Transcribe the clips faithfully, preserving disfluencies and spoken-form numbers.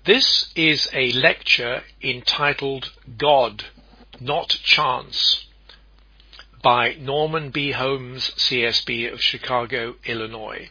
This is a lecture entitled God, Not Chance, by Norman B. Holmes, C S B of Chicago, Illinois.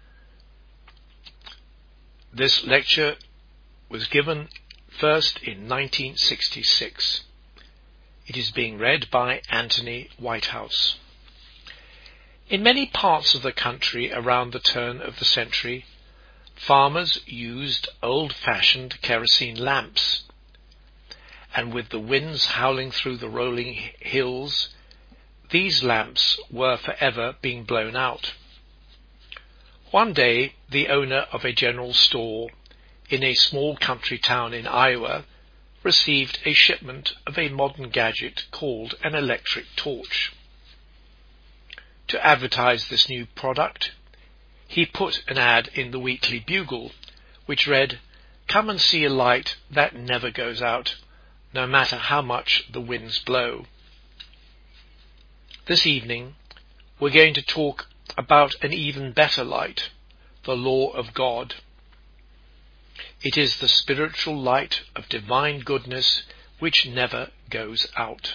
This lecture was given first in nineteen sixty-six. It is being read by Anthony Whitehouse. In many parts of the country around the turn of the century, farmers used old-fashioned kerosene lamps, and with the winds howling through the rolling hills, these lamps were forever being blown out. One day, the owner of a general store in a small country town in Iowa received a shipment of a modern gadget called an electric torch. To advertise this new product, he put an ad in the Weekly Bugle, which read, "Come and see a light that never goes out, no matter how much the winds blow." This evening, we're going to talk about an even better light, the law of God. It is the spiritual light of divine goodness which never goes out.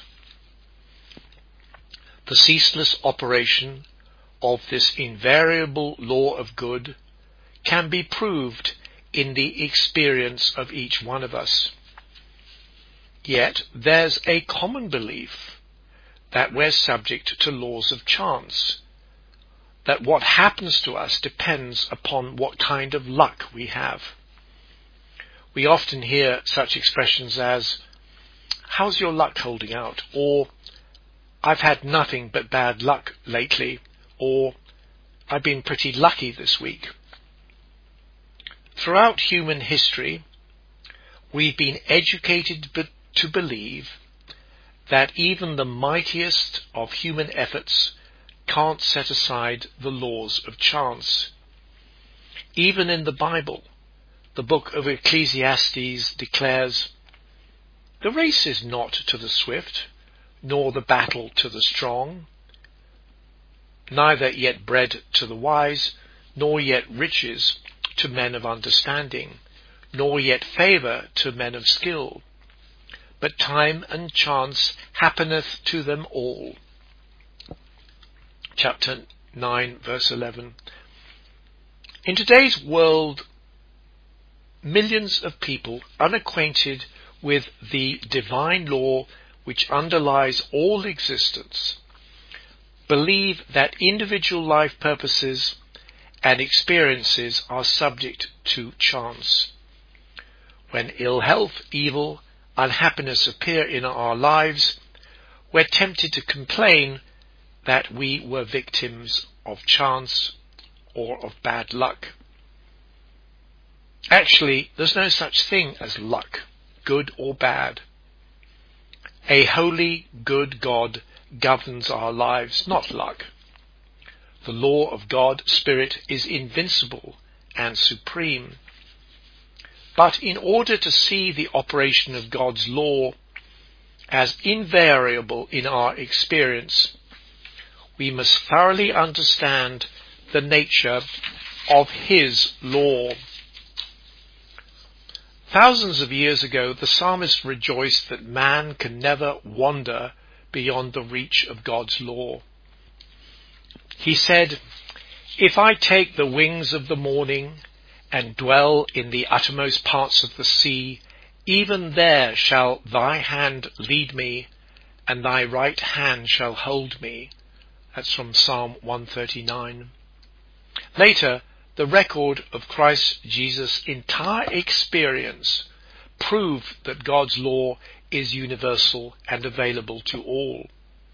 The ceaseless operation of this invariable law of good can be proved in the experience of each one of us. Yet there's a common belief that we're subject to laws of chance, that what happens to us depends upon what kind of luck we have. We often hear such expressions as, "How's your luck holding out?" or "I've had nothing but bad luck lately," or "I've been pretty lucky this week." Throughout human history, we've been educated to believe that even the mightiest of human efforts can't set aside the laws of chance. Even in the Bible, the book of Ecclesiastes declares, "The race is not to the swift, nor the battle to the strong, neither yet bread to the wise, nor yet riches to men of understanding, nor yet favour to men of skill. But time and chance happeneth to them all." Chapter nine, verse eleven. In today's world, millions of people unacquainted with the divine law which underlies all existence believe that individual life purposes and experiences are subject to chance. When ill health, evil, unhappiness appear in our lives, we're tempted to complain that we were victims of chance or of bad luck. Actually, there's no such thing as luck, good or bad. A holy, good God governs our lives, not luck. The law of God, Spirit, is invincible and supreme. But in order to see the operation of God's law as invariable in our experience, we must thoroughly understand the nature of His law. Thousands of years ago, the psalmist rejoiced that man can never wander beyond the reach of God's law. He said, "If I take the wings of the morning and dwell in the uttermost parts of the sea, even there shall thy hand lead me, and thy right hand shall hold me." That's from Psalm one thirty-nine. Later, the record of Christ Jesus' entire experience proved that God's law is universal and available to all.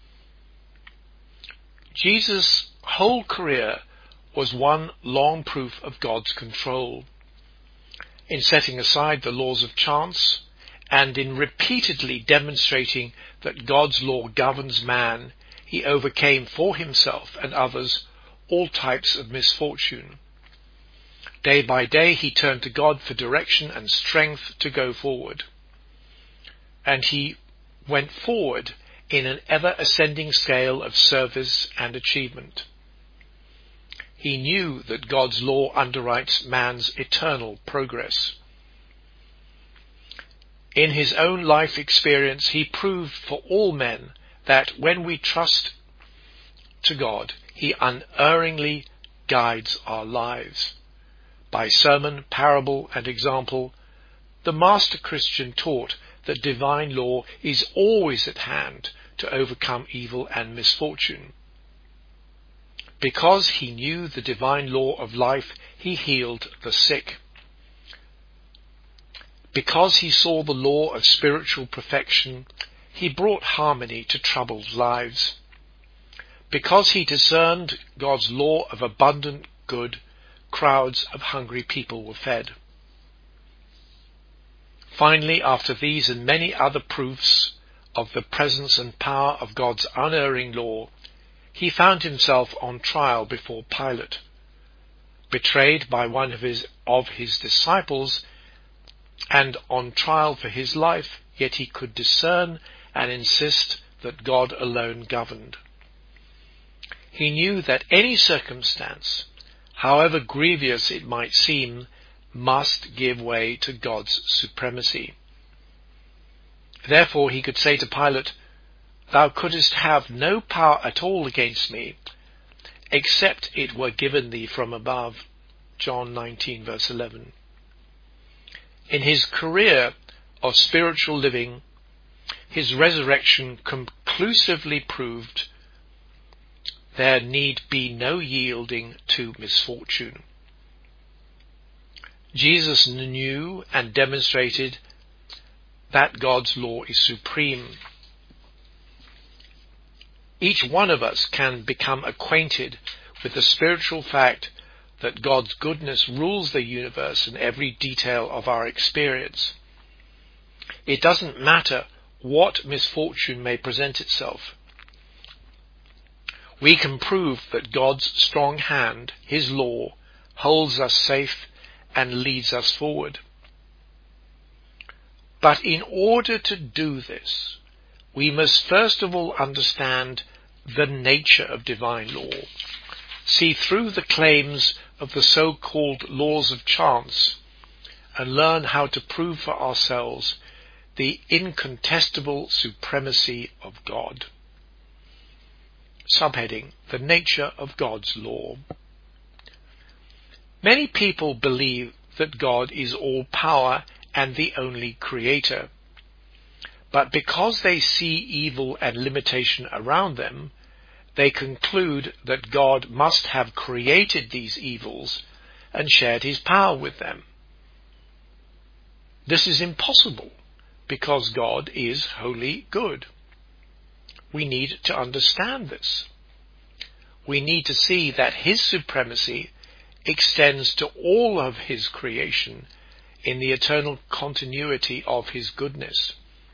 Jesus' whole career was one long proof of God's control. In setting aside the laws of chance and in repeatedly demonstrating that God's law governs man, he overcame for himself and others all types of misfortune. Day by day he turned to God for direction and strength to go forward. And he went forward in an ever-ascending scale of service and achievement. He knew that God's law underwrites man's eternal progress. In his own life experience, he proved for all men that when we trust to God, he unerringly guides our lives. By sermon, parable, and example, the master Christian taught that divine law is always at hand to overcome evil and misfortune. Because he knew the divine law of life, he healed the sick. Because he saw the law of spiritual perfection, he brought harmony to troubled lives. Because he discerned God's law of abundant good, crowds of hungry people were fed. Finally, after these and many other proofs of the presence and power of God's unerring law, he found himself on trial before Pilate. Betrayed by one of his, of his disciples, and on trial for his life, yet he could discern and insist that God alone governed. He knew that any circumstance, however grievous it might seem, must give way to God's supremacy. Therefore he could say to Pilate, "Thou couldst have no power at all against me, except it were given thee from above." John nineteen verse eleven. In his career of spiritual living, his resurrection conclusively proved there need be no yielding to misfortune. Jesus knew and demonstrated that God's law is supreme. Each one of us can become acquainted with the spiritual fact that God's goodness rules the universe in every detail of our experience. It doesn't matter what misfortune may present itself. We can prove that God's strong hand, his law, holds us safe and leads us forward. But in order to do this, we must first of all understand the nature of divine law, see through the claims of the so-called laws of chance, and learn how to prove for ourselves the incontestable supremacy of God. Subheading: The nature of God's law. Many people believe that God is all power and the only creator. But because they see evil and limitation around them, they conclude that God must have created these evils and shared his power with them. This is impossible because God is wholly good. We need to understand this. We need to see that his supremacy extends to all of his creation in the eternal continuity of his goodness.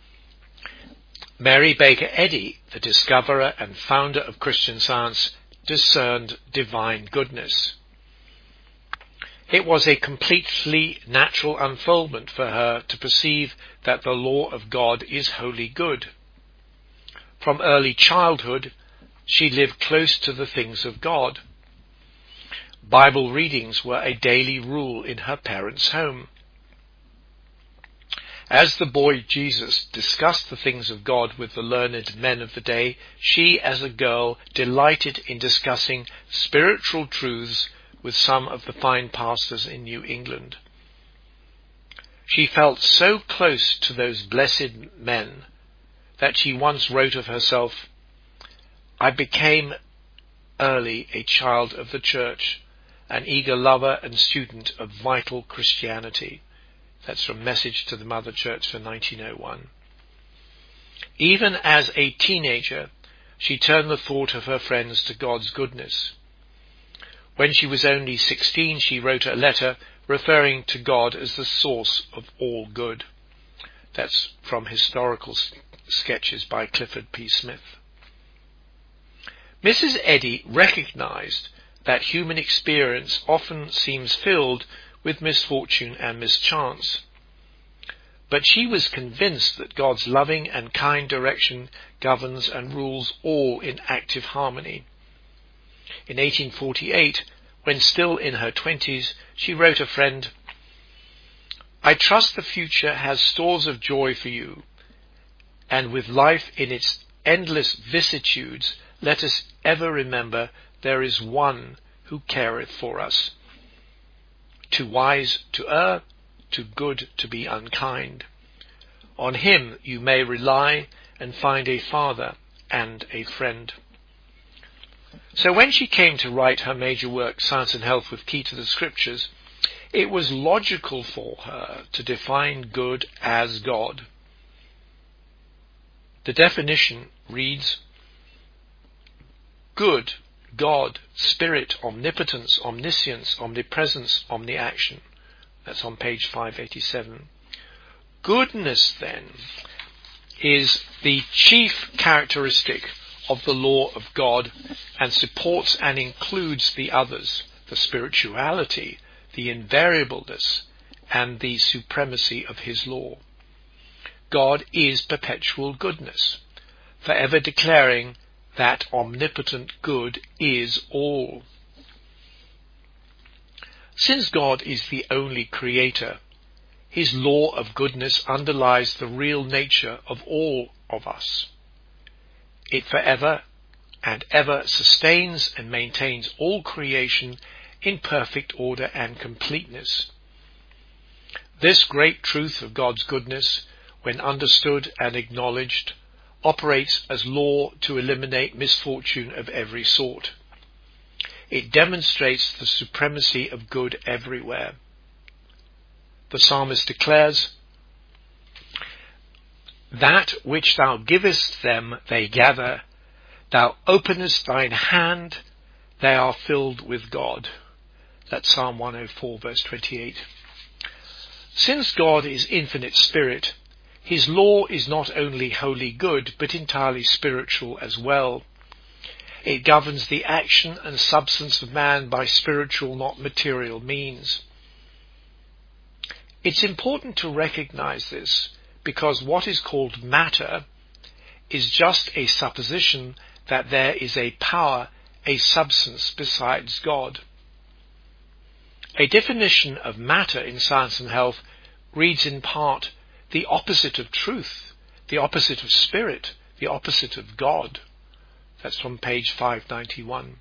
Mary Baker Eddy, the discoverer and founder of Christian Science, discerned divine goodness. It was a completely natural unfoldment for her to perceive that the law of God is wholly good. From early childhood, she lived close to the things of God. Bible readings were a daily rule in her parents' home. As the boy Jesus discussed the things of God with the learned men of the day, she, as a girl, delighted in discussing spiritual truths with some of the fine pastors in New England. She felt so close to those blessed men that she once wrote of herself, "I became early a child of the church, an eager lover and student of vital Christianity." That's from Message to the Mother Church for nineteen oh one. Even as a teenager, she turned the thought of her friends to God's goodness. When she was only sixteen, she wrote a letter referring to God as the source of all good. That's from Historical Sketches by Clifford P. Smith. Missus Eddy recognized that human experience often seems filled with misfortune and mischance. But she was convinced that God's loving and kind direction governs and rules all in active harmony. In eighteen forty-eight, when still in her twenties, she wrote a friend, I trust the future has stores of joy for you, and with life in its endless vicissitudes, let us ever remember there is one who careth for us, too wise to err, too good to be unkind. On him you may rely and find a father and a friend. So when she came to write her major work, Science and Health with Key to the Scriptures, it was logical for her to define good as God. The definition reads, good, God, Spirit, omnipotence, omniscience, omnipresence, omniaction. That's on page five eighty-seven. Goodness, then, is the chief characteristic of the law of God and supports and includes the others, the spirituality, the invariableness, and the supremacy of his law. God is perpetual goodness, forever declaring that omnipotent good is all. Since God is the only creator, his law of goodness underlies the real nature of all of us. It forever and ever sustains and maintains all creation in perfect order and completeness. This great truth of God's goodness, when understood and acknowledged, operates as law to eliminate misfortune of every sort. It demonstrates the supremacy of good everywhere. The psalmist declares, that which thou givest them they gather, thou openest thine hand, they are filled with God. That's Psalm one oh four, verse twenty-eight. Since God is infinite spirit, his law is not only wholly good, but entirely spiritual as well. It governs the action and substance of man by spiritual, not material means. It's important to recognize this, because what is called matter is just a supposition that there is a power, a substance besides God. A definition of matter in Science and Health reads in part, the opposite of truth, the opposite of spirit, the opposite of God. That's from page five ninety-one.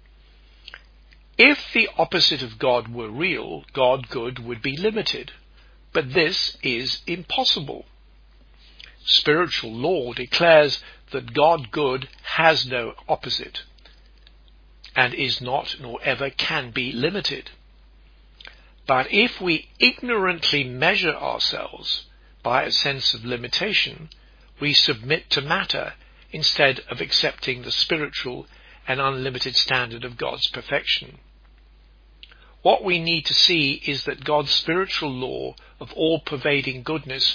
If the opposite of God were real, God good would be limited. But this is impossible. Spiritual law declares that God good has no opposite, and is not nor ever can be limited. But if we ignorantly measure ourselves by a sense of limitation, we submit to matter instead of accepting the spiritual and unlimited standard of God's perfection. What we need to see is that God's spiritual law of all-pervading goodness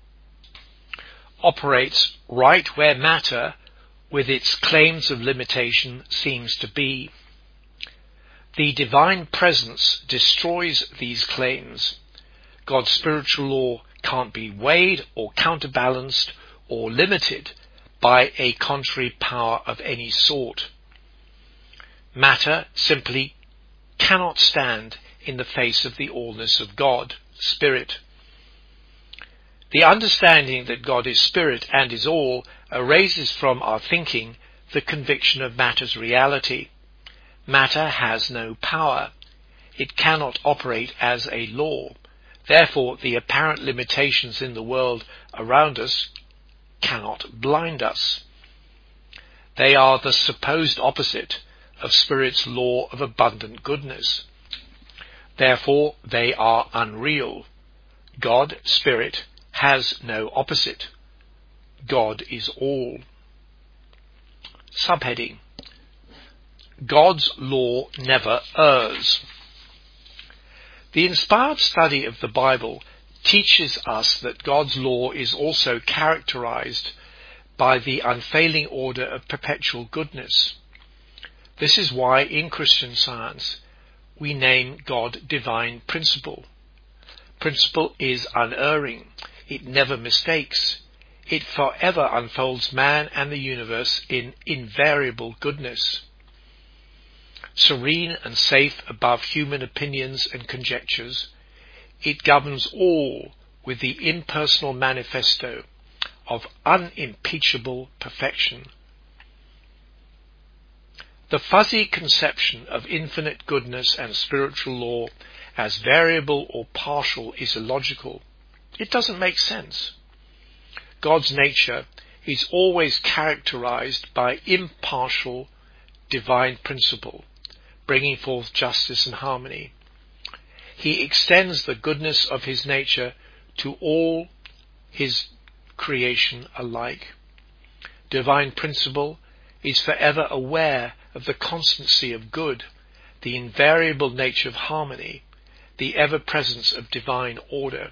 operates right where matter, with its claims of limitation, seems to be. The divine presence destroys these claims. God's spiritual law can't be weighed or counterbalanced or limited by a contrary power of any sort. Matter simply cannot stand in the face of the allness of God, Spirit. The understanding that God is Spirit and is all erases from our thinking the conviction of matter's reality. Matter has no power. It cannot operate as a law. Therefore, the apparent limitations in the world around us cannot blind us. They are the supposed opposite of Spirit's law of abundant goodness. Therefore, they are unreal. God, Spirit, has no opposite. God is all. Subheading: God's law never errs. The inspired study of the Bible teaches us that God's law is also characterized by the unfailing order of perpetual goodness. This is why in Christian Science we name God divine principle. Principle is unerring. It never mistakes. It forever unfolds man and the universe in invariable goodness. Serene and safe above human opinions and conjectures, it governs all with the impersonal manifesto of unimpeachable perfection. The fuzzy conception of infinite goodness and spiritual law as variable or partial is illogical. It doesn't make sense. God's nature is always characterized by impartial divine principle, bringing forth justice and harmony. He extends the goodness of his nature to all his creation alike. Divine principle is forever aware of the constancy of good, the invariable nature of harmony, the ever-presence of divine order.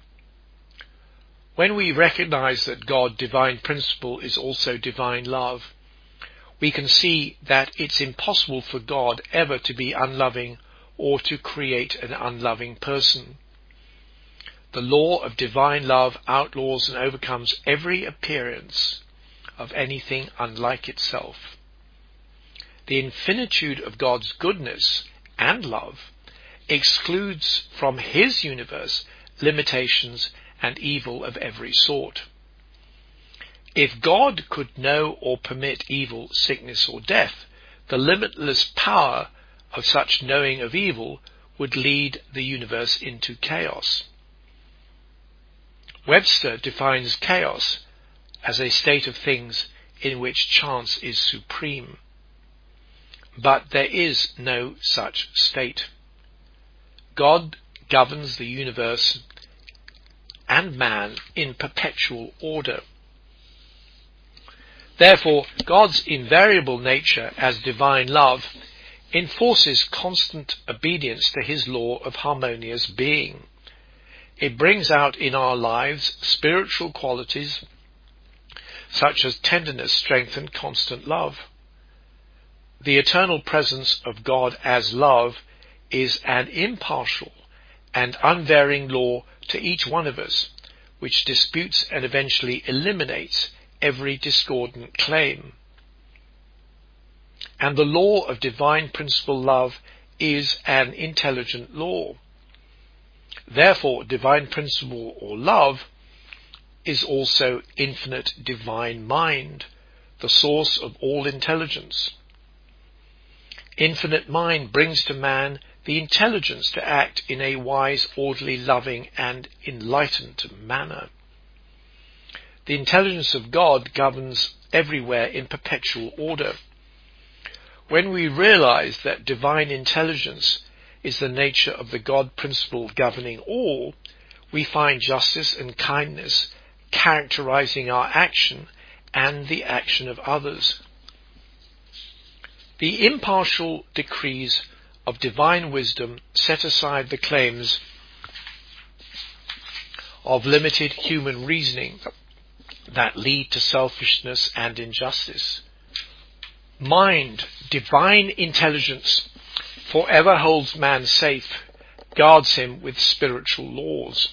When we recognize that God, divine principle, is also divine love, we can see that it's impossible for God ever to be unloving or to create an unloving person. The law of divine love outlaws and overcomes every appearance of anything unlike itself. The infinitude of God's goodness and love excludes from his universe limitations and evil of every sort. If God could know or permit evil, sickness, or death, the limitless power of such knowing of evil would lead the universe into chaos. Webster defines chaos as a state of things in which chance is supreme. But there is no such state. God governs the universe and man in perpetual order. Therefore, God's invariable nature as divine love enforces constant obedience to his law of harmonious being. It brings out in our lives spiritual qualities such as tenderness, strength, and constant love. The eternal presence of God as love is an impartial and unvarying law to each one of us, which disputes and eventually eliminates every discordant claim. And the law of divine principle love is an intelligent law. Therefore, divine principle or love is also infinite divine mind, the source of all intelligence. Infinite mind brings to man the intelligence to act in a wise, orderly, loving, and enlightened manner. The intelligence of God governs everywhere in perpetual order. When we realize that divine intelligence is the nature of the God principle governing all, we find justice and kindness characterizing our action and the action of others. The impartial decrees of divine wisdom set aside the claims of limited human reasoning that lead to selfishness and injustice. Mind, divine intelligence, forever holds man safe, guards him with spiritual laws.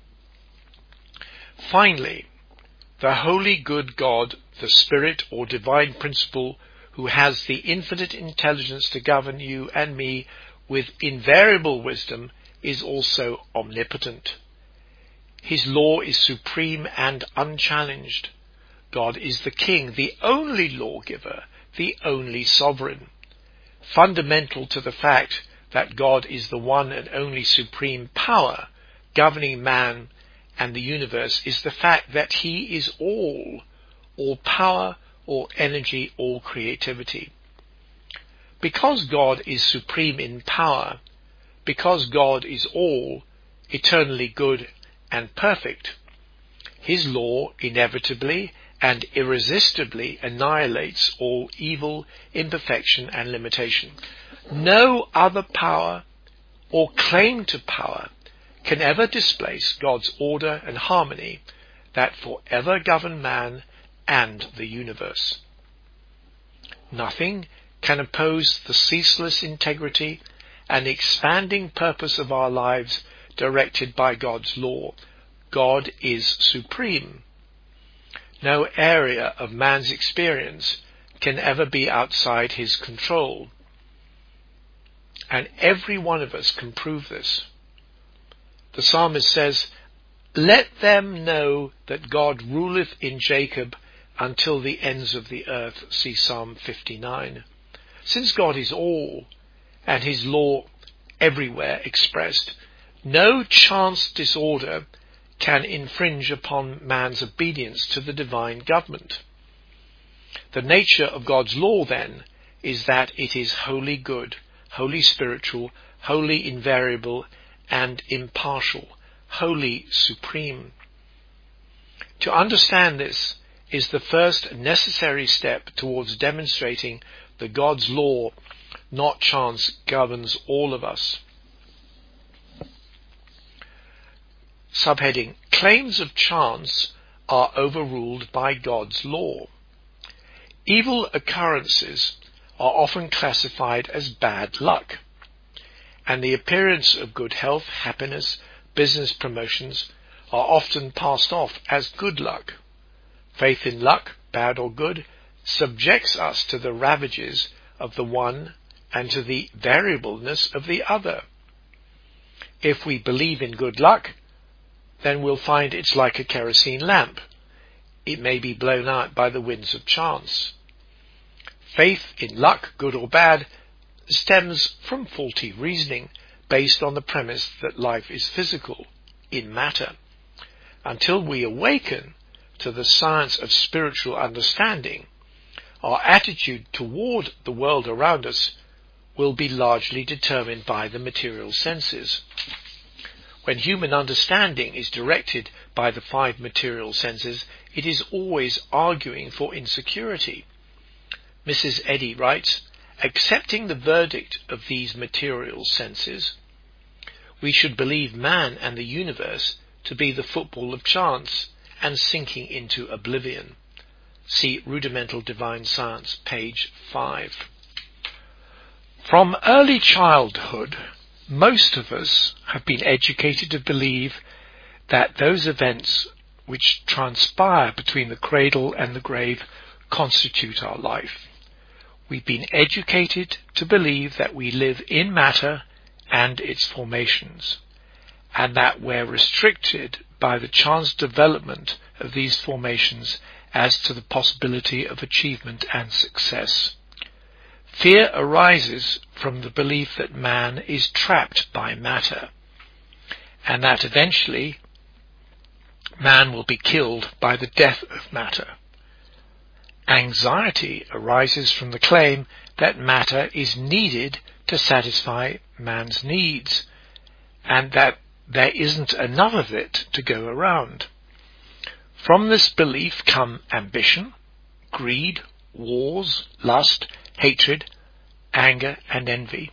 Finally, the holy good God, the Spirit or divine principle, who has the infinite intelligence to govern you and me with invariable wisdom, is also omnipotent. His law is supreme and unchallenged. God is the King, the only lawgiver, the only sovereign. Fundamental to the fact that God is the one and only supreme power governing man and the universe is the fact that he is all, all power, all energy, all creativity. Because God is supreme in power, because God is all, eternally good and perfect, his law inevitably and irresistibly annihilates all evil, imperfection, and limitation. No other power or claim to power can ever displace God's order and harmony that forever govern man and the universe. Nothing can oppose the ceaseless integrity and expanding purpose of our lives directed by God's law. God is supreme. No area of man's experience can ever be outside his control. And every one of us can prove this. the psalmist says, "Let them know that God ruleth in Jacob until the ends of the earth." See Psalm fifty-nine. Since God is all, and his law everywhere expressed, no chance disorder can infringe upon man's obedience to the divine government. The nature of God's law, then, is that it is wholly good, wholly spiritual, wholly invariable, and impartial, wholly supreme. To understand this is the first necessary step towards demonstrating that God's law, not chance, governs all of us. Subheading: Claims of chance are overruled by God's law. Evil occurrences are often classified as bad luck, and the appearance of good health, happiness, business promotions are often passed off as good luck. Faith in luck, bad or good, subjects us to the ravages of the one and to the variableness of the other. If we believe in good luck, then we'll find it's like a kerosene lamp. It may be blown out by the winds of chance. Faith in luck, good or bad, stems from faulty reasoning based on the premise that life is physical, in matter. Until we awaken to the science of spiritual understanding, our attitude toward the world around us will be largely determined by the material senses. When human understanding is directed by the five material senses, it is always arguing for insecurity. Missus Eddy writes, "Accepting the verdict of these material senses, we should believe man and the universe to be the football of chance and sinking into oblivion." See Rudimental Divine Science, page five. From early childhood, most of us have been educated to believe that those events which transpire between the cradle and the grave constitute our life. We've been educated to believe that we live in matter and its formations, and that we're restricted by the chance development of these formations as to the possibility of achievement and success. Fear arises from the belief that man is trapped by matter, and that eventually man will be killed by the death of matter. Anxiety arises from the claim that matter is needed to satisfy man's needs, and that there isn't enough of it to go around. From this belief come ambition, greed, wars, lust, hatred, anger, and envy.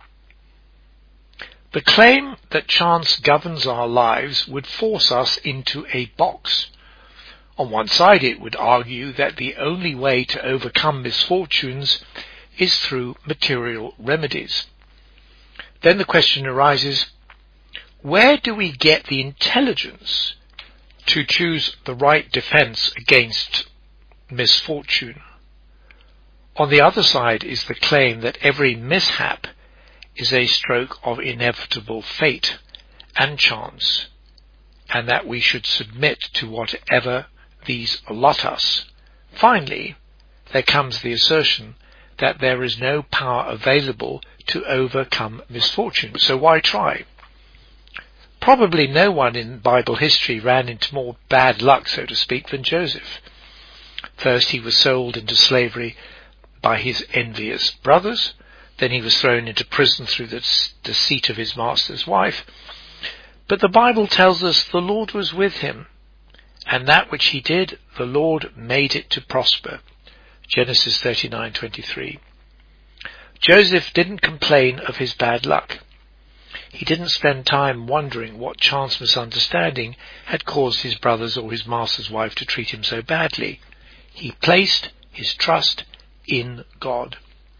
The claim that chance governs our lives would force us into a box. On one side, it would argue that the only way to overcome misfortunes is through material remedies. Then the question arises, where do we get the intelligence to choose the right defense against misfortune? On the other side is the claim that every mishap is a stroke of inevitable fate and chance, and that we should submit to whatever these allot us. Finally, there comes the assertion that there is no power available to overcome misfortune, so why try? Probably no one in Bible history ran into more bad luck, so to speak, than Joseph. First he was sold into slavery by his envious brothers, then he was thrown into prison through the deceit of his master's wife. But the Bible tells us the Lord was with him, and that which he did, the Lord made it to prosper. Genesis thirty-nine twenty-three. Joseph didn't complain of his bad luck. He didn't spend time wondering what chance misunderstanding had caused his brothers or his master's wife to treat him so badly. He placed his trust in God.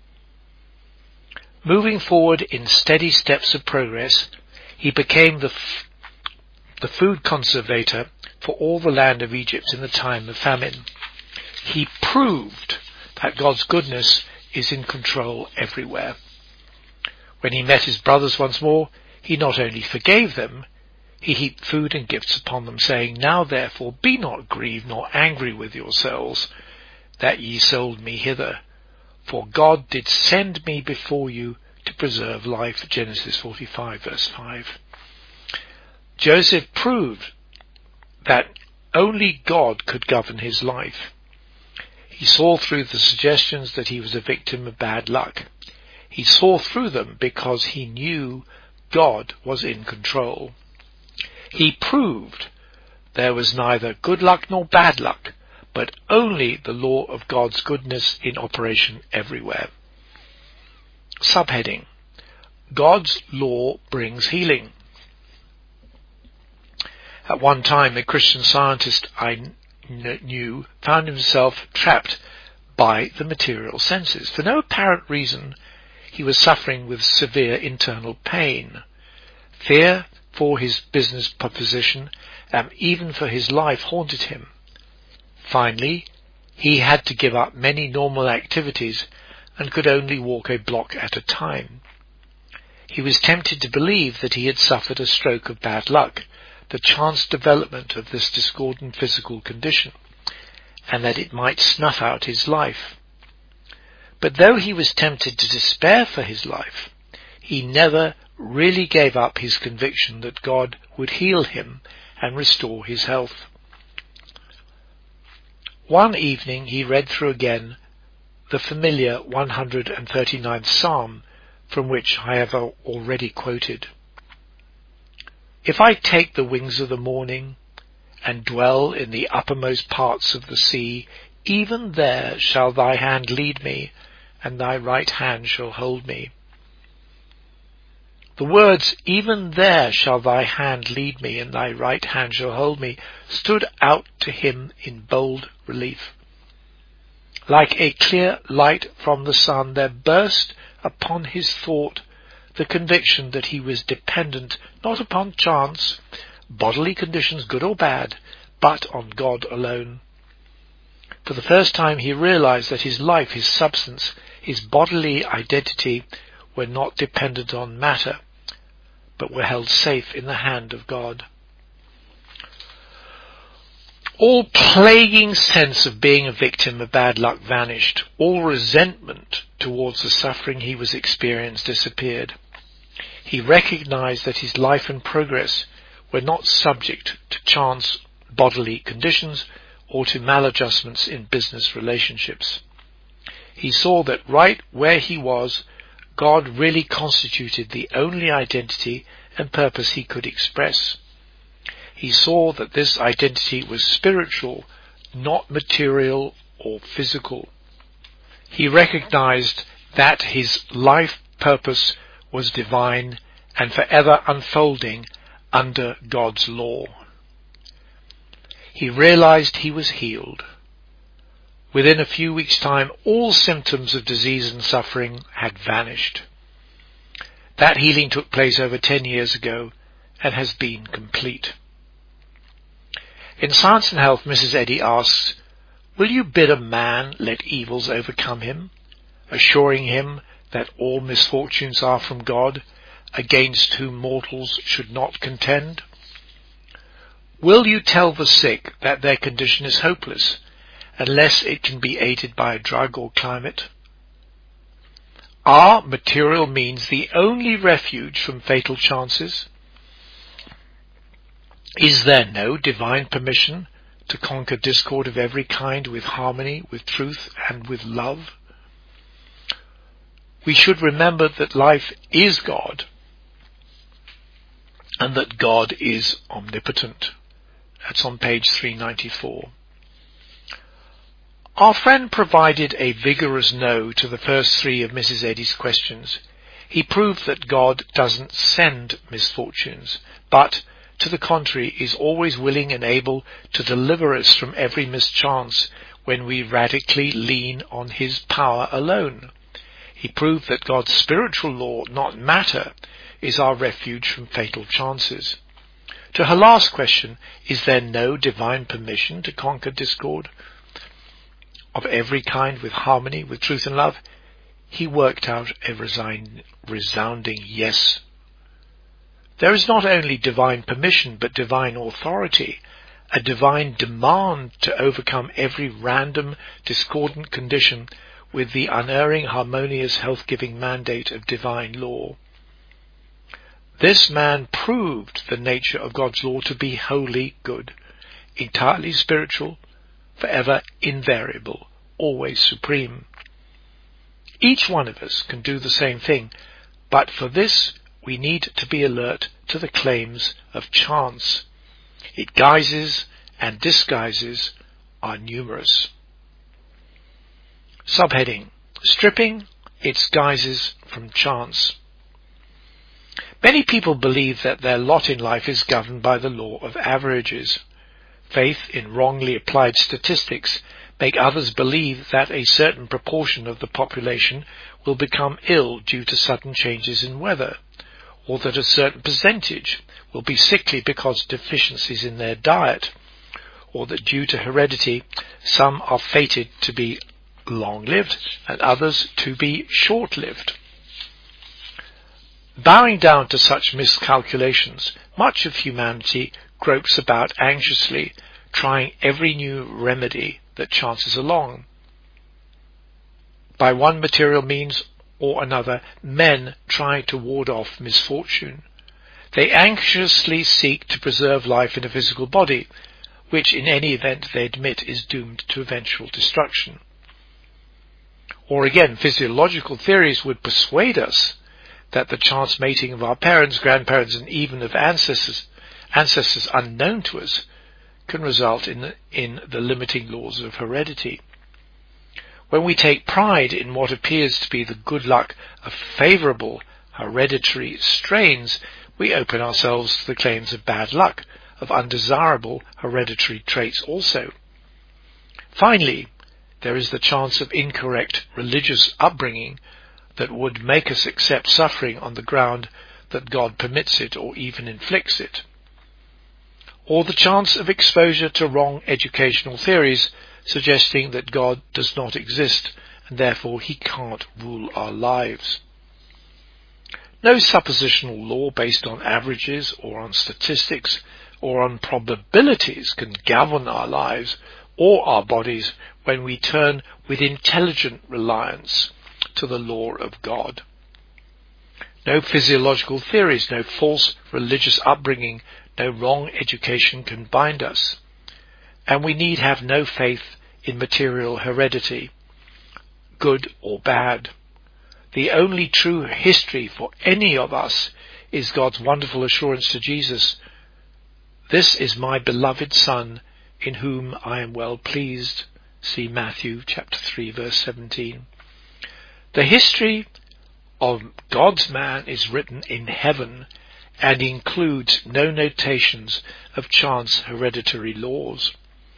Moving forward in steady steps of progress, he became the, f- the food conservator for all the land of Egypt in the time of famine. He proved that God's goodness is in control everywhere. When he met his brothers once more, he not only forgave them, he heaped food and gifts upon them, saying, Now therefore be not grieved nor angry with yourselves, that ye sold me hither. For God did send me before you to preserve life. Genesis forty-five, verse five. Joseph proved that only God could govern his life. He saw through the suggestions that he was a victim of bad luck. He saw through them because he knew God was in control. He proved there was neither good luck nor bad luck, but only the law of God's goodness in operation everywhere. Subheading: God's law brings healing. At one time, a Christian scientist I knew found himself trapped by the material senses. For no apparent reason, he was suffering with severe internal pain. Fear for his business proposition and even for his life haunted him. Finally, he had to give up many normal activities and could only walk a block at a time. He was tempted to believe that he had suffered a stroke of bad luck, the chance development of this discordant physical condition, and that it might snuff out his life. But though he was tempted to despair for his life, he never really gave up his conviction that God would heal him and restore his health. One evening he read through again the familiar one hundred thirty-ninth Psalm, from which I have already quoted. If I take the wings of the morning and dwell in the uppermost parts of the sea, even there shall thy hand lead me, and thy right hand shall hold me. The words, even there shall thy hand lead me, and thy right hand shall hold me, stood out to him in bold relief. Like a clear light from the sun, there burst upon his thought the conviction that he was dependent not upon chance, bodily conditions good or bad, but on God alone. For the first time he realized that his life, his substance, his bodily identity were not dependent on matter, but were held safe in the hand of God. All plaguing sense of being a victim of bad luck vanished. All resentment towards the suffering he was experiencing disappeared. He recognized that his life and progress were not subject to chance bodily conditions or to maladjustments in business relationships. He saw that right where he was, God really constituted the only identity and purpose he could express. He saw that this identity was spiritual, not material or physical. He recognized that his life purpose was divine and forever unfolding under God's law. He realized he was healed. Within a few weeks' time, all symptoms of disease and suffering had vanished. That healing took place over ten years ago and has been complete. In Science and Health, Missus Eddy asks, will you bid a man let evils overcome him, assuring him that all misfortunes are from God, against whom mortals should not contend? Will you tell the sick that their condition is hopeless, unless it can be aided by a drug or climate? Are material means the only refuge from fatal chances? Is there no divine permission to conquer discord of every kind with harmony, with truth, and with love? We should remember that life is God, and that God is omnipotent. That's on page three ninety-four. Our friend provided a vigorous no to the first three of Missus Eddy's questions. He proved that God doesn't send misfortunes, but, to the contrary, is always willing and able to deliver us from every mischance when we radically lean on his power alone. He proved that God's spiritual law, not matter, is our refuge from fatal chances. To her last question, is there no divine permission to conquer discord of every kind with harmony, with truth and love? He worked out a resign, resounding yes. There is not only divine permission, but divine authority, a divine demand to overcome every random, discordant condition with the unerring, harmonious, health-giving mandate of divine law. This man proved the nature of God's law to be wholly good, entirely spiritual, forever invariable, always supreme. Each one of us can do the same thing, but for this we need to be alert to the claims of chance. Its guises and disguises are numerous. Subheading: Stripping its guises from chance. Many people believe that their lot in life is governed by the law of averages. Faith in wrongly applied statistics make others believe that a certain proportion of the population will become ill due to sudden changes in weather, or that a certain percentage will be sickly because of deficiencies in their diet, or that due to heredity some are fated to be long-lived and others to be short-lived. Bowing down to such miscalculations, much of humanity gropes about anxiously, trying every new remedy that chances along. By one material means or another, men try to ward off misfortune. They anxiously seek to preserve life in a physical body, which in any event they admit is doomed to eventual destruction. Or again, physiological theories would persuade us that the chance mating of our parents, grandparents, and even of ancestors, ancestors unknown to us, can result in the, in the limiting laws of heredity. When we take pride in what appears to be the good luck of favorable hereditary strains, we open ourselves to the claims of bad luck, of undesirable hereditary traits also. Finally, there is the chance of incorrect religious upbringing that would make us accept suffering on the ground that God permits it or even inflicts it. Or the chance of exposure to wrong educational theories suggesting that God does not exist and therefore he can't rule our lives. No suppositional law based on averages or on statistics or on probabilities can govern our lives or our bodies when we turn with intelligent reliance to the law of God. No physiological theories, no false religious upbringing, no wrong education can bind us. And we need have no faith in material heredity, good or bad. The only true history for any of us is God's wonderful assurance to Jesus, "This is my beloved Son, in whom I am well pleased." See Matthew chapter three, verse seventeen. The history of God's man is written in heaven and includes no notations of chance hereditary laws.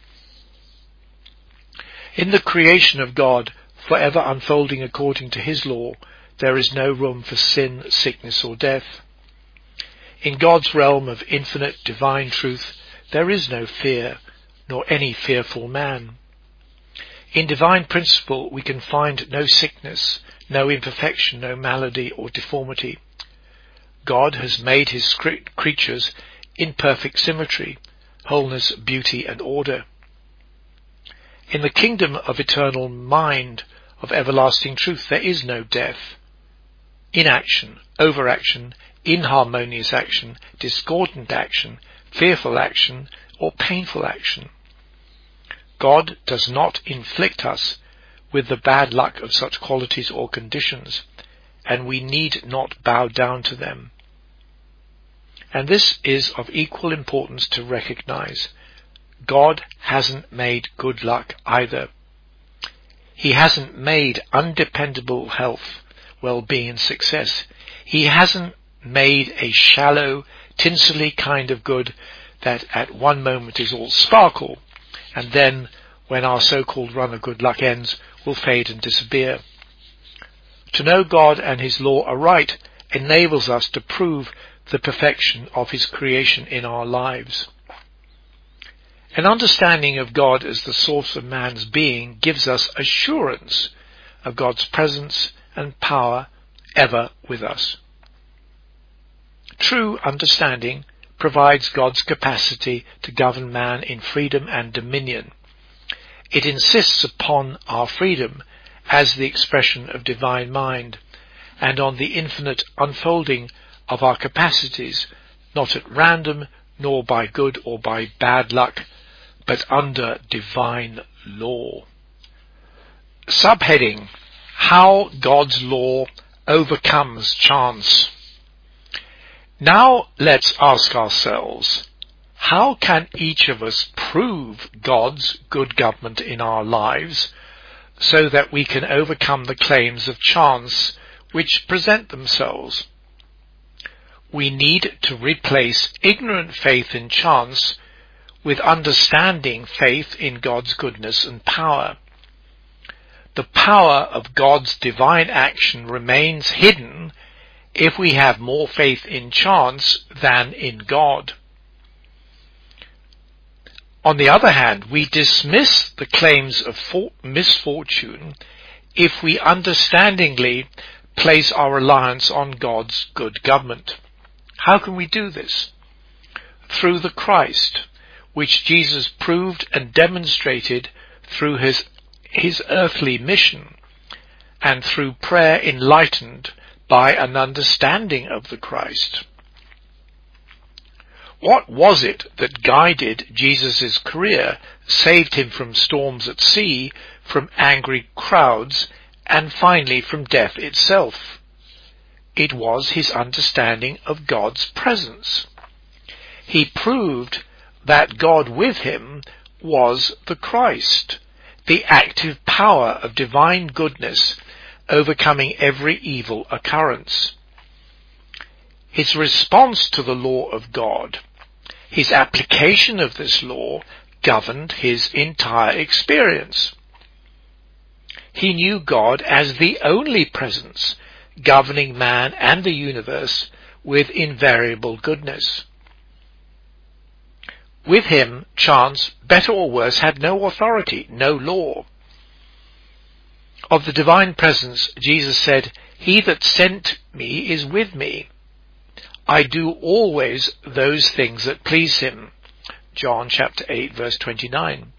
In the creation of God, forever unfolding according to his law, there is no room for sin, sickness, or death. In God's realm of infinite divine truth, there is no fear, nor any fearful man. In divine principle, we can find no sickness, no imperfection, no malady or deformity. God has made his creatures in perfect symmetry, wholeness, beauty, and order. In the kingdom of eternal mind, of everlasting truth, there is no death, inaction, overaction, inharmonious action, discordant action, fearful action, or painful action. God does not inflict us with the bad luck of such qualities or conditions, and we need not bow down to them. And this is of equal importance to recognize. God hasn't made good luck either. He hasn't made undependable health, well-being, and success. He hasn't made a shallow, tinselly kind of good that at one moment is all sparkle, and then, when our so-called run of good luck ends, will fade and disappear. To know God and his law aright enables us to prove the perfection of his creation in our lives. An understanding of God as the source of man's being gives us assurance of God's presence and power ever with us. True understanding provides God's capacity to govern man in freedom and dominion. It insists upon our freedom as the expression of divine mind, and on the infinite unfolding of our capacities, not at random, nor by good or by bad luck, but under divine law. Subheading: How God's law overcomes chance. Now let's ask ourselves, how can each of us prove God's good government in our lives so that we can overcome the claims of chance which present themselves? We need to replace ignorant faith in chance with understanding faith in God's goodness and power. The power of God's divine action remains hidden if we have more faith in chance than in God. On the other hand, we dismiss the claims of for- misfortune if we understandingly place our reliance on God's good government. How can we do this? Through the Christ, which Jesus proved and demonstrated through his, his earthly mission, and through prayer enlightened by an understanding of the Christ. What was it that guided Jesus' career, saved him from storms at sea, from angry crowds, and finally from death itself? It was his understanding of God's presence. He proved that God with him was the Christ, the active power of divine goodness overcoming every evil occurrence. His response to the law of God, his application of this law, governed his entire experience. He knew God as the only presence governing man and the universe with invariable goodness. With him, chance, better or worse, had no authority, no law. Of the divine presence, Jesus said, "He that sent me is with me. I do always those things that please him." John chapter eight, verse twenty-nine.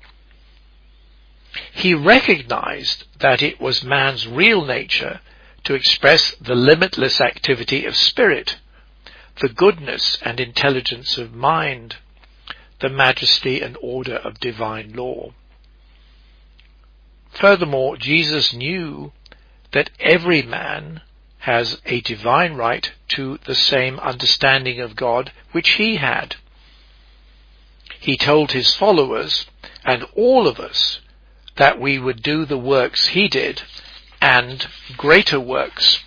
He recognized that it was man's real nature to express the limitless activity of spirit, the goodness and intelligence of mind, the majesty and order of divine law. Furthermore, Jesus knew that every man has a divine right to the same understanding of God which he had. He told his followers, and all of us, that we would do the works he did, and greater works.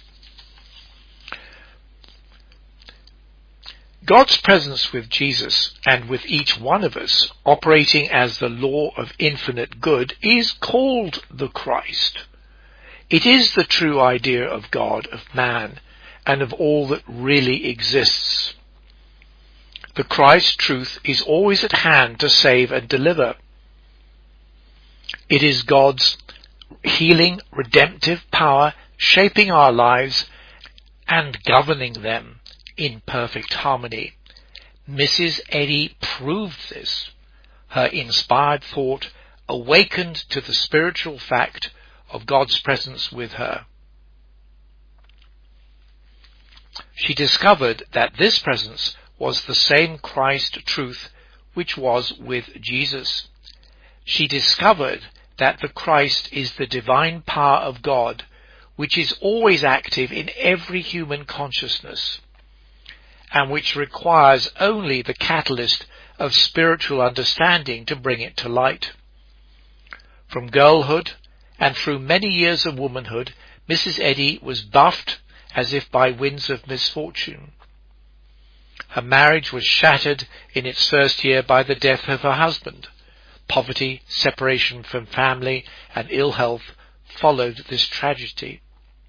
God's presence with Jesus and with each one of us, operating as the law of infinite good, is called the Christ. It is the true idea of God, of man, and of all that really exists. The Christ truth is always at hand to save and deliver. It is God's healing, redemptive power shaping our lives and governing them in perfect harmony. Missus Eddy proved this. Her inspired thought awakened to the spiritual fact of God's presence with her. She discovered that this presence was the same Christ truth which was with Jesus. She discovered that the Christ is the divine power of God, which is always active in every human consciousness, and which requires only the catalyst of spiritual understanding to bring it to light. From girlhood and through many years of womanhood, Missus Eddy was buffeted as if by winds of misfortune. Her marriage was shattered in its first year by the death of her husband. Poverty, separation from family, and ill health followed this tragedy.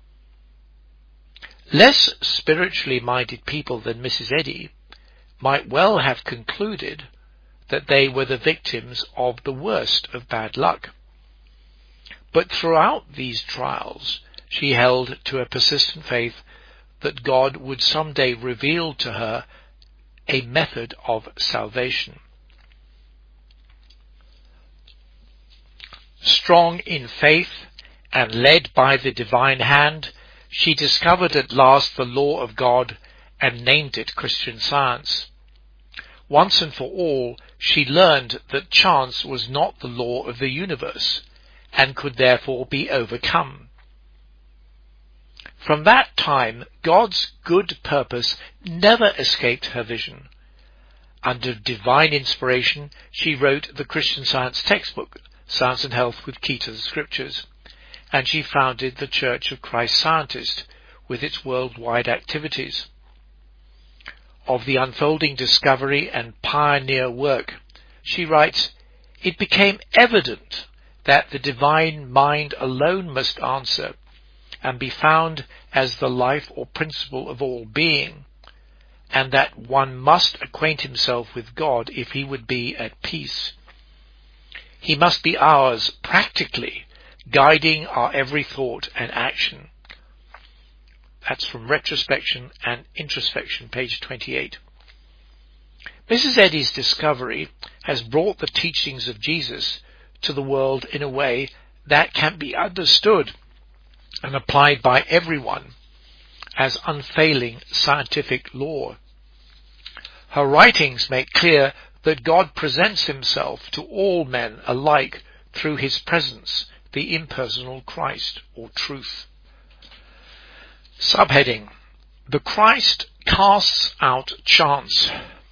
Less spiritually minded people than Missus Eddy might well have concluded that they were the victims of the worst of bad luck. But throughout these trials, she held to a persistent faith that God would someday reveal to her a method of salvation. Strong in faith and led by the divine hand, she discovered at last the law of God and named it Christian Science. Once and for all, she learned that chance was not the law of the universe, and could therefore be overcome. From that time, God's good purpose never escaped her vision. Under divine inspiration, she wrote the Christian Science textbook, Science and Health with Key to the Scriptures, and she founded the Church of Christ Scientist with its worldwide activities. Of the unfolding discovery and pioneer work, she writes, "It became evident that the divine mind alone must answer and be found as the life or principle of all being, and that one must acquaint himself with God if he would be at peace. He must be ours practically, guiding our every thought and action." That's from Retrospection and Introspection, page twenty-eight. Missus Eddy's discovery has brought the teachings of Jesus to the world in a way that can be understood and applied by everyone as unfailing scientific law. Her writings make clear that God presents himself to all men alike through his presence, the impersonal Christ, or truth. Subheading: The Christ casts out chance.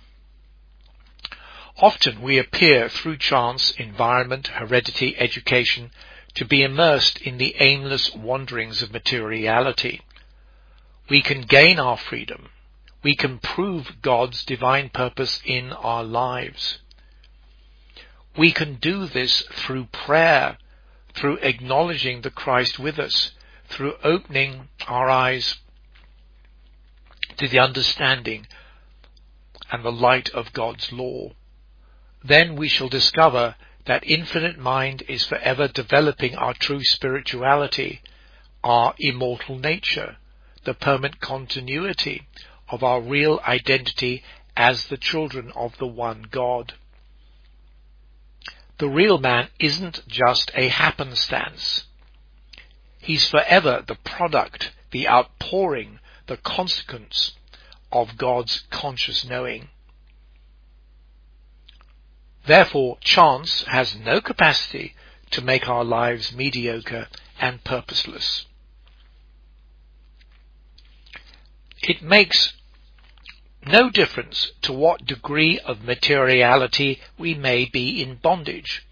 Often we appear through chance, environment, heredity, education, to be immersed in the aimless wanderings of materiality. We can gain our freedom. We can prove God's divine purpose in our lives. We can do this through prayer, through acknowledging the Christ with us, through opening our eyes to the understanding and the light of God's law. Then we shall discover that infinite mind is forever developing our true spirituality, our immortal nature, the permanent continuity of our real identity as the children of the one God. The real man isn't just a happenstance. He's forever the product, the outpouring, the consequence of God's conscious knowing. Therefore, chance has no capacity to make our lives mediocre and purposeless. It makes no difference to what degree of materiality we may be in bondage.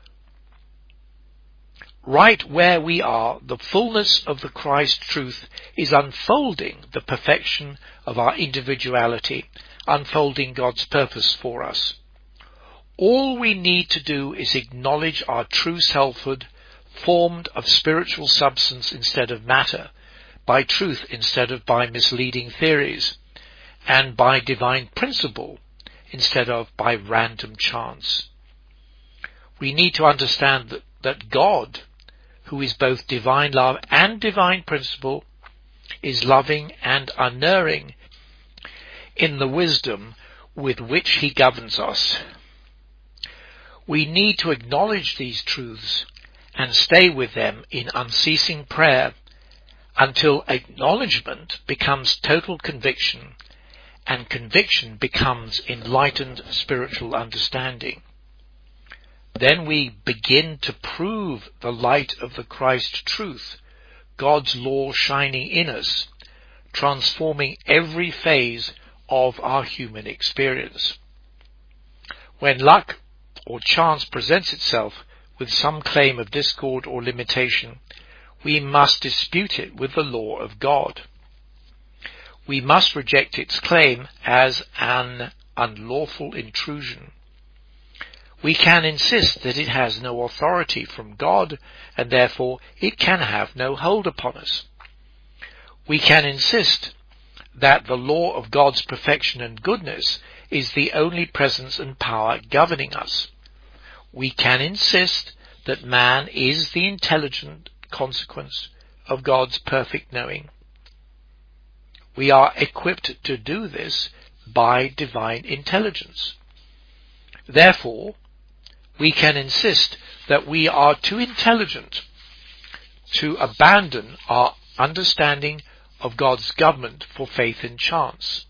Right where we are, the fullness of the Christ truth is unfolding the perfection of our individuality, unfolding God's purpose for us. All we need to do is acknowledge our true selfhood, formed of spiritual substance instead of matter, by truth instead of by misleading theories, and by divine principle instead of by random chance. We need to understand that, that God, who is both divine love and divine principle, is loving and unerring in the wisdom with which he governs us. We need to acknowledge these truths and stay with them in unceasing prayer until acknowledgement becomes total conviction and conviction becomes enlightened spiritual understanding. Then we begin to prove the light of the Christ truth, God's law shining in us, transforming every phase of our human experience. When luck or chance presents itself with some claim of discord or limitation, we must dispute it with the law of God. We must reject its claim as an unlawful intrusion. We can insist that it has no authority from God, and therefore it can have no hold upon us. We can insist that the law of God's perfection and goodness is the only presence and power governing us. We can insist that man is the intelligent consequence of God's perfect knowing. We are equipped to do this by divine intelligence. Therefore, we can insist that we are too intelligent to abandon our understanding of God's government for faith in chance.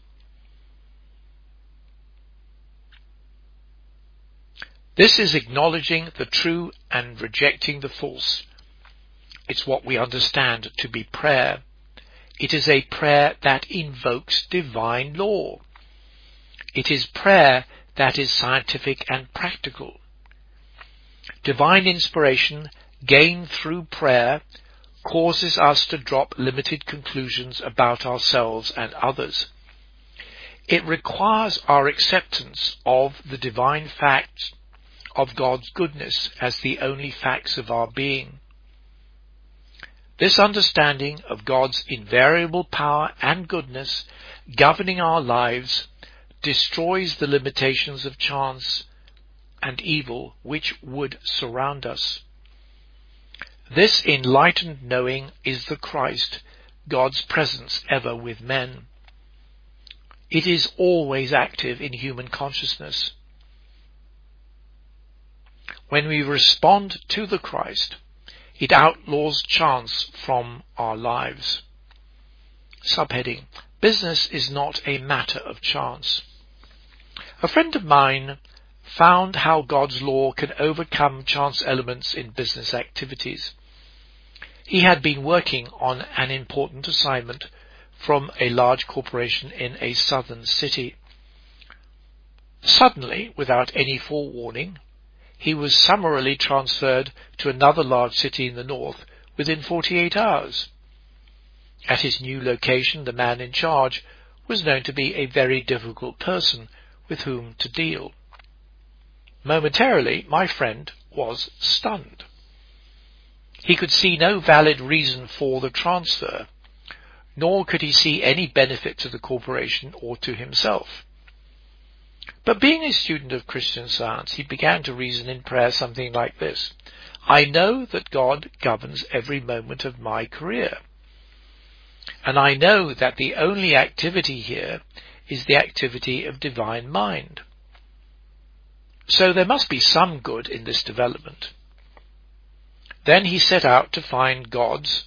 This is acknowledging the true and rejecting the false. It's what we understand to be prayer. It is a prayer that invokes divine law. It is prayer that is scientific and practical. Divine inspiration gained through prayer causes us to drop limited conclusions about ourselves and others. It requires our acceptance of the divine facts of God's goodness as the only facts of our being. This understanding of God's invariable power and goodness governing our lives destroys the limitations of chance and evil which would surround us. This enlightened knowing is the Christ, God's presence ever with men. It is always active in human consciousness. When we respond to the Christ, it outlaws chance from our lives. Subheading: Business is not a matter of chance. A friend of mine found how God's law can overcome chance elements in business activities. He had been working on an important assignment from a large corporation in a southern city. Suddenly, without any forewarning, he was summarily transferred to another large city in the north within forty-eight hours. At his new location, the man in charge was known to be a very difficult person with whom to deal. Momentarily, my friend was stunned. He could see no valid reason for the transfer, nor could he see any benefit to the corporation or to himself. But being a student of Christian Science, he began to reason in prayer something like this: I know that God governs every moment of my career, and I know that the only activity here is the activity of divine mind. So there must be some good in this development. Then he set out to find God's,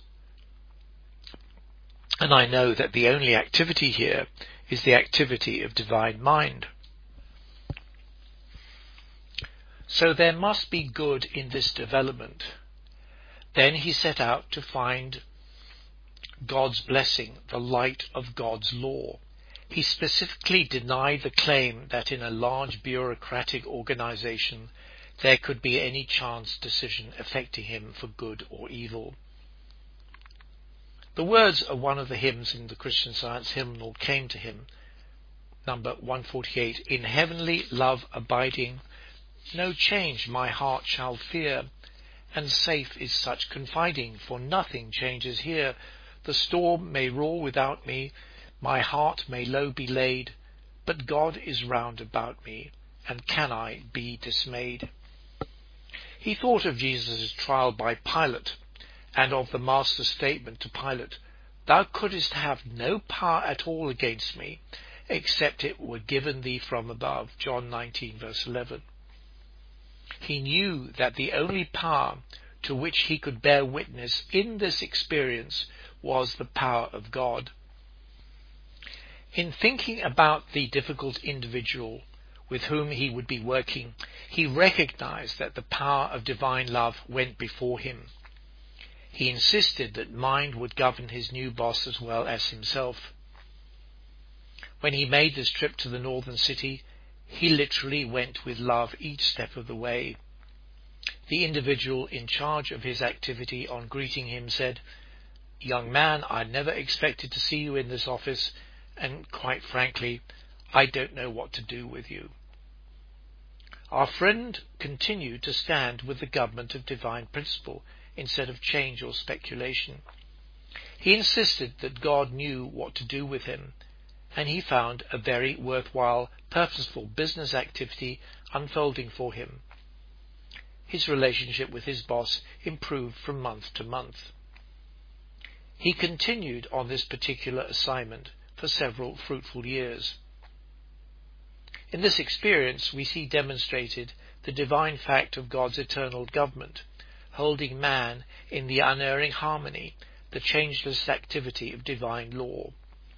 and I know that the only activity here is the activity of divine mind. So there must be good in this development. Then he set out to find God's blessing, the light of God's law. He specifically denied the claim that in a large bureaucratic organization there could be any chance decision affecting him for good or evil. The words of one of the hymns in the Christian Science hymnal came to him, number one forty-eight, In heavenly love abiding, no change my heart shall fear, and safe is such confiding, for nothing changes here. The storm may roar without me, my heart may low be laid, but God is round about me, and can I be dismayed? He thought of Jesus' trial by Pilate, and of the Master's statement to Pilate, Thou couldst have no power at all against me, except it were given thee from above, John nineteen verse eleven. He knew that the only power to which he could bear witness in this experience was the power of God. In thinking about the difficult individual with whom he would be working, he recognized that the power of divine love went before him. He insisted that mind would govern his new boss as well as himself. When he made this trip to the northern city, he literally went with love each step of the way. The individual in charge of his activity, on greeting him, said, Young man, I never expected to see you in this office, and quite frankly, I don't know what to do with you. Our friend continued to stand with the government of divine principle instead of change or speculation. He insisted that God knew what to do with him, and he found a very worthwhile, purposeful business activity unfolding for him. His relationship with his boss improved from month to month. He continued on this particular assignment for several fruitful years. In this experience we see demonstrated the divine fact of God's eternal government, holding man in the unerring harmony, the changeless activity of divine law.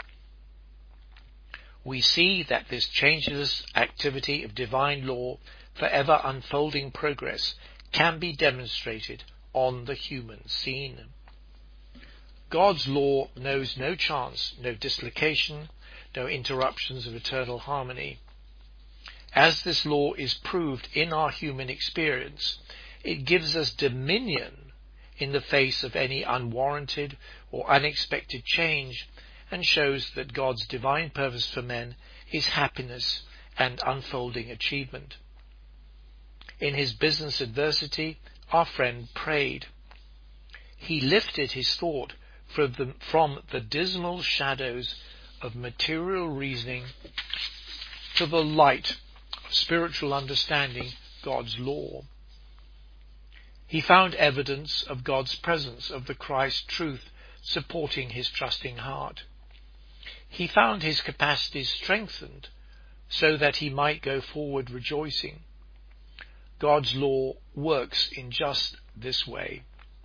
We see that this changeless activity of divine law, forever unfolding progress, can be demonstrated on the human scene. God's law knows no chance, no dislocation, no interruptions of eternal harmony. As this law is proved in our human experience, it gives us dominion in the face of any unwarranted or unexpected change, and shows that God's divine purpose for men is happiness and unfolding achievement. In his business adversity, our friend prayed. He lifted his thought from the, from the dismal shadows of material reasoning to the light of spiritual understanding, God's law. He found evidence of God's presence, of the Christ truth supporting his trusting heart. He found his capacities strengthened so that he might go forward rejoicing. God's law works in just this way.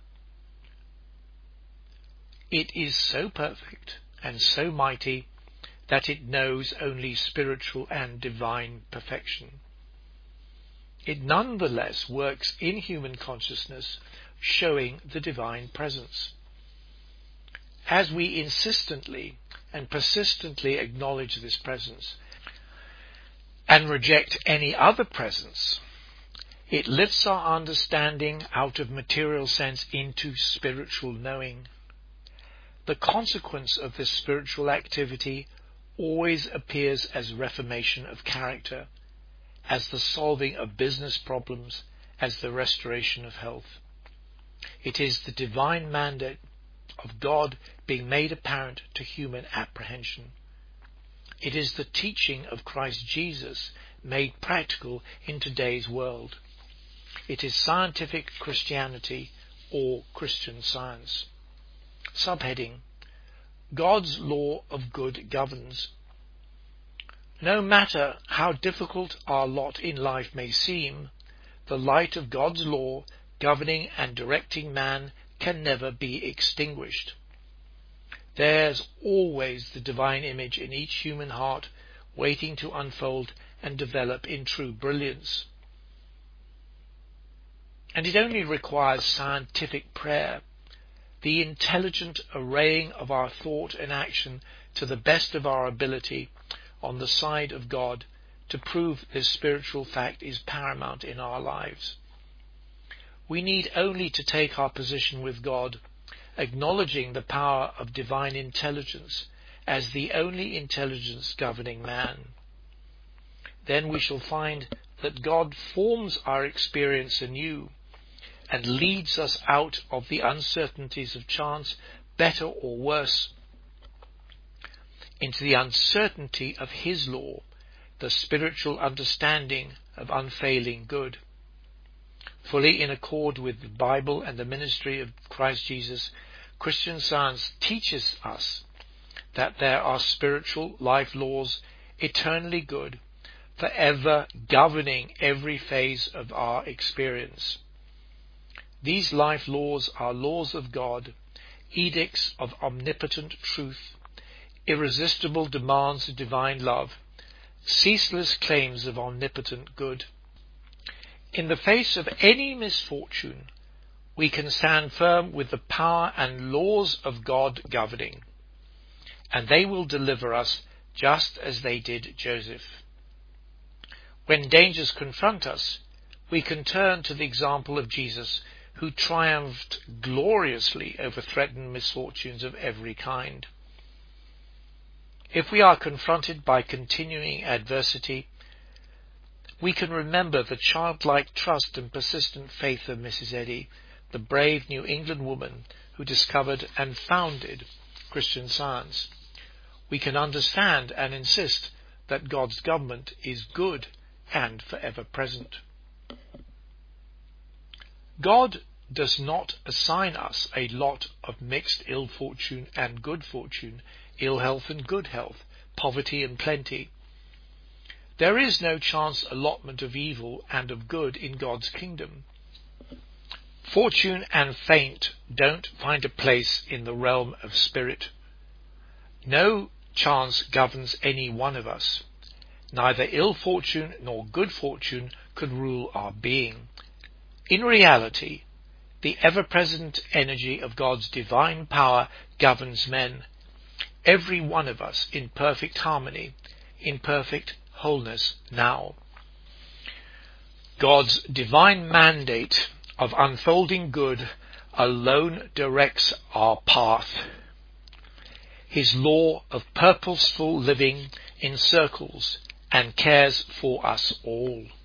It is so perfect and so mighty that it knows only spiritual and divine perfection. It nonetheless works in human consciousness, showing the divine presence. As we insistently and persistently acknowledge this presence and reject any other presence, it lifts our understanding out of material sense into spiritual knowing. The consequence of this spiritual activity always appears as reformation of character, as the solving of business problems, as the restoration of health. It is the divine mandate of God being made apparent to human apprehension. It is the teaching of Christ Jesus made practical in today's world. It is scientific Christianity or Christian Science. Subheading: God's law of good governs. No matter how difficult our lot in life may seem, the light of God's law governing and directing man can never be extinguished. There's always the divine image in each human heart, waiting to unfold and develop in true brilliance. And it only requires scientific prayer, the intelligent arraying of our thought and action to the best of our ability on the side of God, to prove this spiritual fact is paramount in our lives. We need only to take our position with God, acknowledging the power of divine intelligence as the only intelligence governing man. Then we shall find that God forms our experience anew and leads us out of the uncertainties of chance, better or worse, into the uncertainty of his law, the spiritual understanding of unfailing good. Fully in accord with the Bible and the ministry of Christ Jesus, Christian Science teaches us that there are spiritual life laws, eternally good, forever governing every phase of our experience. These life laws are laws of God, edicts of omnipotent truth, irresistible demands of divine love, ceaseless claims of omnipotent good. In the face of any misfortune, we can stand firm with the power and laws of God governing, and they will deliver us just as they did Joseph. When dangers confront us, we can turn to the example of Jesus, who triumphed gloriously over threatened misfortunes of every kind. If we are confronted by continuing adversity, we can remember the childlike trust and persistent faith of Missus Eddy, the brave New England woman who discovered and founded Christian Science. We can understand and insist that God's government is good and forever present. God does not assign us a lot of mixed ill fortune and good fortune ill health and good health, poverty and plenty. There is no chance allotment of evil and of good in God's kingdom. Fortune and fate don't find a place in the realm of spirit. No chance governs any one of us. Neither ill fortune nor good fortune could rule our being. In reality, the ever-present energy of God's divine power governs men, every one of us in perfect harmony, in perfect wholeness now. God's divine mandate of unfolding good alone directs our path. His law of purposeful living encircles and cares for us all.